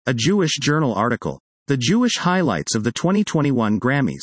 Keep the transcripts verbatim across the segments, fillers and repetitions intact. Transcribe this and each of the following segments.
A Jewish Journal article. The Jewish highlights of the twenty twenty-one Grammys.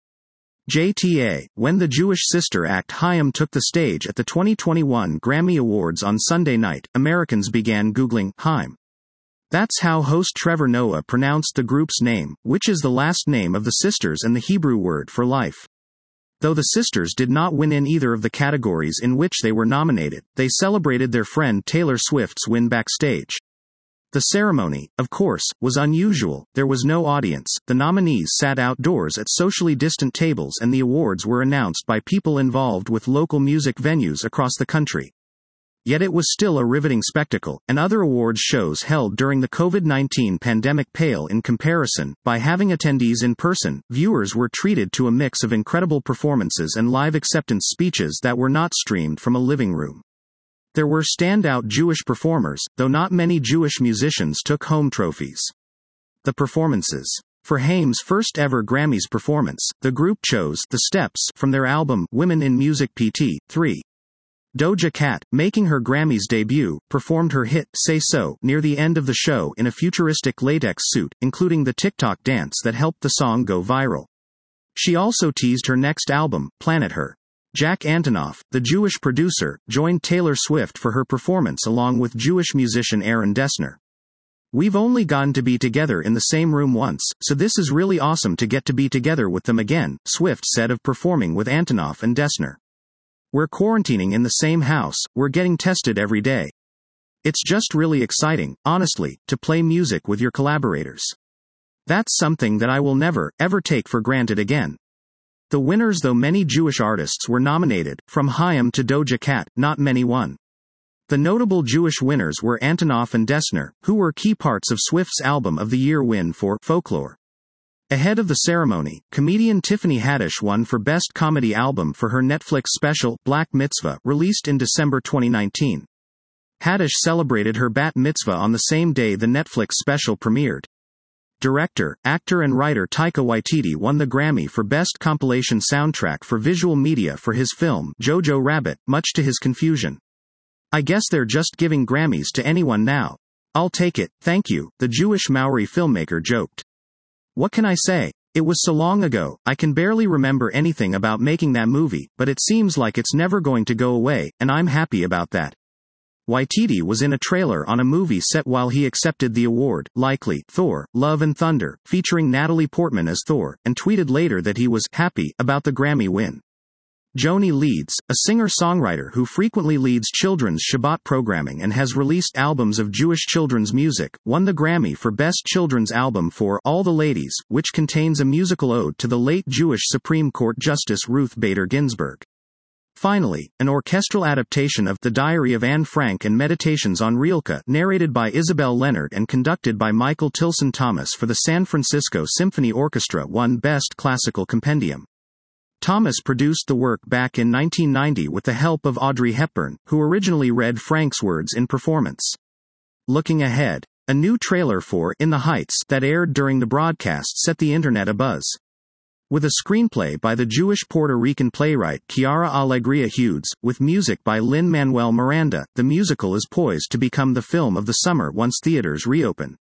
J T A, when the Jewish sister act Haim took the stage at the twenty twenty-one Grammy Awards on Sunday night, Americans began Googling Haim. That's how host Trevor Noah pronounced the group's name, which is the last name of the sisters and the Hebrew word for life. Though the sisters did not win in either of the categories in which they were nominated, they celebrated their friend Taylor Swift's win backstage. The ceremony, of course, was unusual. There was no audience, the nominees sat outdoors at socially distant tables, and the awards were announced by people involved with local music venues across the country. Yet it was still a riveting spectacle, and other awards shows held during the COVID nineteen pandemic pale in comparison. By having attendees in person, viewers were treated to a mix of incredible performances and live acceptance speeches that were not streamed from a living room. There were standout Jewish performers, though not many Jewish musicians took home trophies. The performances. For Haim's first ever Grammys performance, the group chose The Steps from their album Women in Music P T three. Doja Cat, making her Grammys debut, performed her hit, Say So, near the end of the show in a futuristic latex suit, including the TikTok dance that helped the song go viral. She also teased her next album, Planet Her. Jack Antonoff, the Jewish producer, joined Taylor Swift for her performance along with Jewish musician Aaron Dessner. We've only gotten to be together in the same room once, so this is really awesome to get to be together with them again, Swift said of performing with Antonoff and Dessner. We're quarantining in the same house, we're getting tested every day. It's just really exciting, honestly, to play music with your collaborators. That's something that I will never, ever take for granted again. The winners. Though many Jewish artists were nominated, from Haim to Doja Cat, not many won. The notable Jewish winners were Antonoff and Dessner, who were key parts of Swift's Album of the Year win for Folklore. Ahead of the ceremony, comedian Tiffany Haddish won for Best Comedy Album for her Netflix special, Black Mitzvah, released in December twenty nineteen. Haddish celebrated her bat mitzvah on the same day the Netflix special premiered. Director, actor and writer Taika Waititi won the Grammy for Best Compilation Soundtrack for Visual Media for his film, Jojo Rabbit, much to his confusion. I guess they're just giving Grammys to anyone now. I'll take it, thank you, the Jewish Maori filmmaker joked. What can I say? It was so long ago, I can barely remember anything about making that movie, but it seems like it's never going to go away, and I'm happy about that. Waititi was in a trailer on a movie set while he accepted the award, likely Thor, Love and Thunder, featuring Natalie Portman as Thor, and tweeted later that he was happy about the Grammy win. Joni Leeds, a singer-songwriter who frequently leads children's Shabbat programming and has released albums of Jewish children's music, won the Grammy for Best Children's Album for All the Ladies, which contains a musical ode to the late Jewish Supreme Court Justice Ruth Bader Ginsburg. Finally, an orchestral adaptation of The Diary of Anne Frank and Meditations on Rilke, narrated by Isabel Leonard and conducted by Michael Tilson Thomas for the San Francisco Symphony Orchestra, won Best Classical Compendium. Thomas produced the work back in nineteen ninety with the help of Audrey Hepburn, who originally read Frank's words in performance. Looking ahead, a new trailer for In the Heights that aired during the broadcast set the internet abuzz. With a screenplay by the Jewish-Puerto Rican playwright Chiara Alegria Hughes, with music by Lin-Manuel Miranda, the musical is poised to become the film of the summer once theaters reopen.